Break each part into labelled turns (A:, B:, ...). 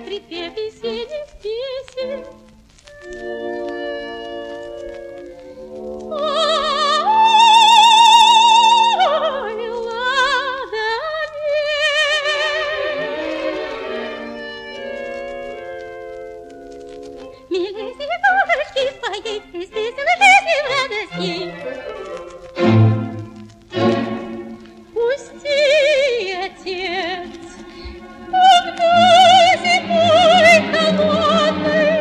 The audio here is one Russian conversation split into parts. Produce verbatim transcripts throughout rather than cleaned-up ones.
A: припев весенних песен. Ой, ладони, милые цветочки своей песни, жизни в радости. Пусти, отец, когда зимой холодной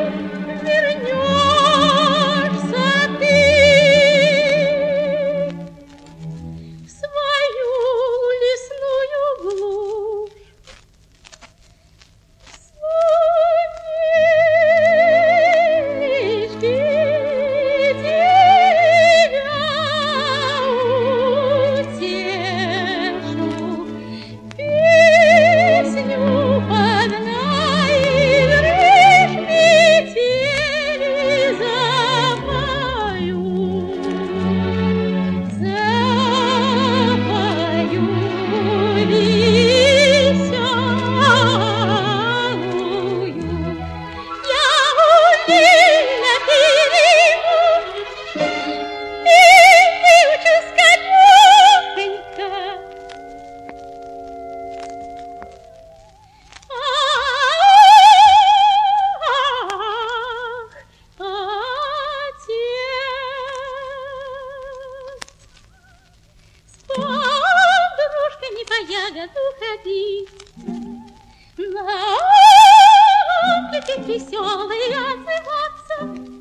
A: вернешься ты в свою лесную глушь. Солнышки тебя утешу, песню поднаигрышь, метели запою, запою веселую. Я умею перейду, и выучу скорехонько. Ах, отец, с подружками по ягоду ходить, на оклики веселые отзываться.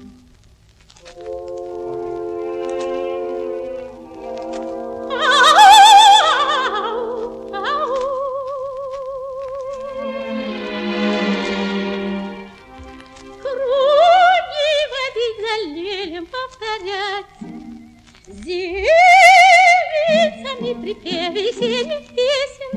A: Ау, ау. Круги водить за лелем повторять, с девицами припев весенних песен.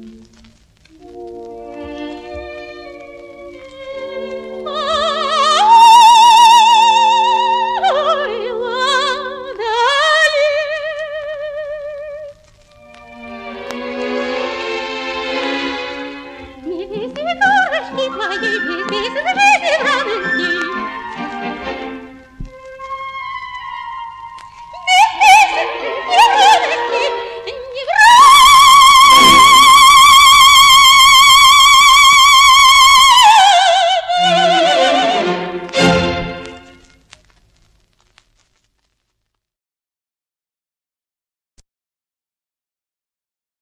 A: Ой, ладони, милые цветочки твоей песни, жизни в радости.